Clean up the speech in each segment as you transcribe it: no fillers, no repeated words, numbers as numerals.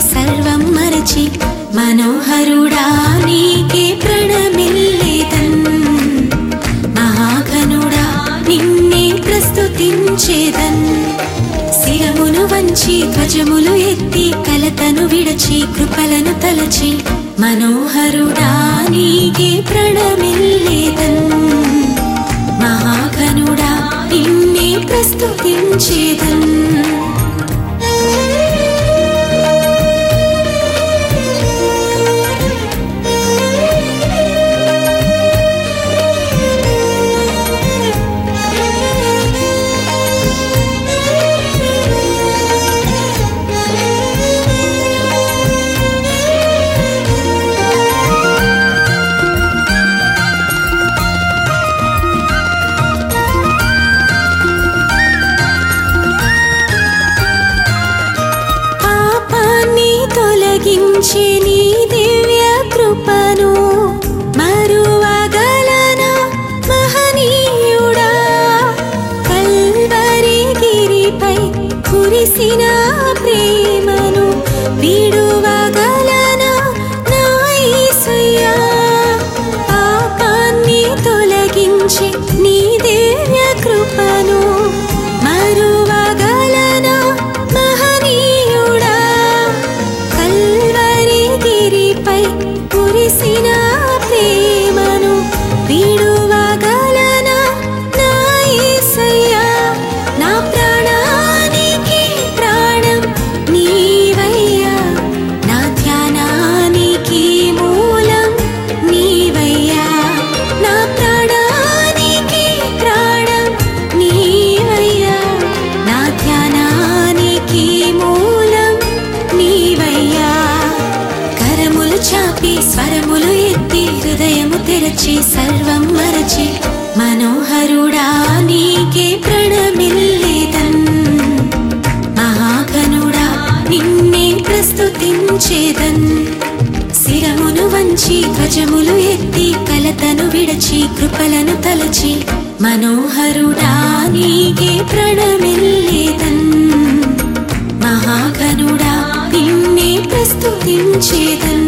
సర్వం మరచి మనోహరుడా నీకే ప్రణమిల్లేదన్. మహాఘనుడా నిన్నే ప్రస్తుతించేదన్. శిరమును వంచి ధ్వజములు ఎత్తి కలతను విడచి కృపలను తలచి మనోహరుడా నీకే ప్రణమిల్లేదన్. మహాఘనుడా నిన్నే ప్రస్తుతించేదన్. తొలగించే నీ దివ్య కృపను మరువగలనా మహనీయుడా. కల్వరి గిరిపై కురిసిన ప్రేమను విడువగలనా నా యేసయ్యా. పాపాన్ని తొలగించే నీ దివ్య కృపను మరువగలనా మహనీయుడా. కురిసిన ప్రేమను విడువగలనా నా యేసయ్యా. నా ప్రాణానికి ప్రాణం నీవయ్యా, నా ధ్యానానికి మూలం నీవయ్యా. నా ప్రాణానికి ప్రాణం నీవయ్యా, నా ధ్యానానికి మూలం నీవయ్యా. కరములు చాపి స్వరములు ఎత్తి హృదయము తెరచి సర్వం మరచి మనోహరుడా నీకే ప్రణమిల్లేదన్. మహాఘనుడా నిన్నే ప్రస్తుతించేదన్. శిరమును వంచి ధ్వజములు ఎత్తి కలతను విడచి కృపలను తలచి మనోహరుడా నీకే ప్రణమిల్లేదన్. మహాఘనుడా నిన్నే ప్రస్తుతించేదన్.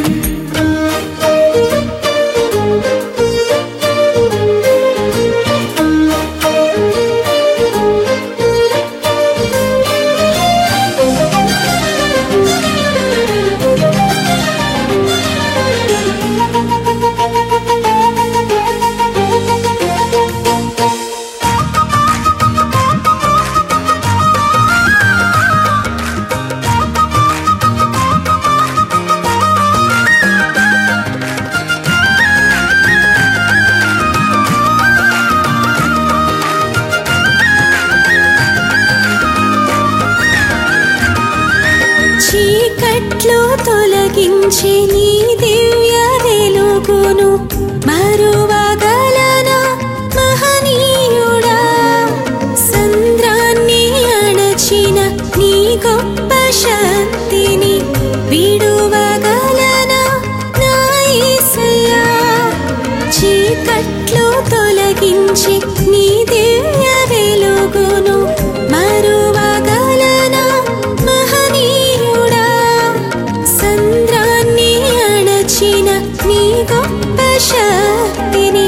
చీకట్లు తొలగించే నీ దివ్య వెలుగును మరువగలనా మహనీయుడా. సంద్రాన్ని అణచిన నీ గొప్ప శక్తిని విడువగలనా నా యేసయ్యా. చీకట్లు తొలగించి నీ దివ్య వెలుగును మరువగలనా మహనీయుడా. సంద్రాన్ని అణచిన నీ గొప్ప శక్తిని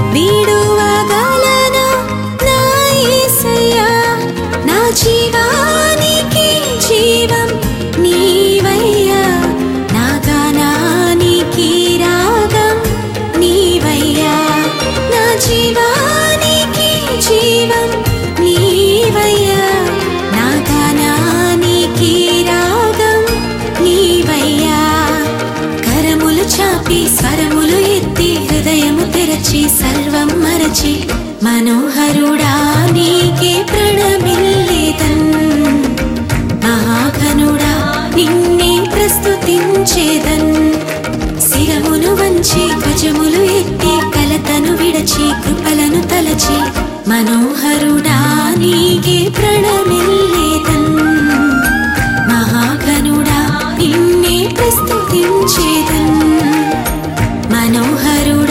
విడువగలనా నా యేసయ్యా. నా జీవానికి జీవం నీవయ్యా, నా గానానికి రాగం నీవయ్యా. నా జీవానికి జీవం నీవయ్యా, నా గానానికి రాగం నీవయ్యా. కరములు చాపి స్వరములు ఎత్తి హృదయము తెరచి సర్వం మరచి మనోహరుడా నీకే ప్రణమిల్లేదన్. మహాఘనుడా నిన్నే ప్రస్తుతించేదన్. శిరమును వంచి ధ్వజములు ఎత్తి కలతను విడచి కృపలను తలచి మనోహరుడా నీకే ప్రణమిల్లేదన్. మహాఘనుడా నిన్నే ప్రస్తుతించేదన్. మనోహరుడా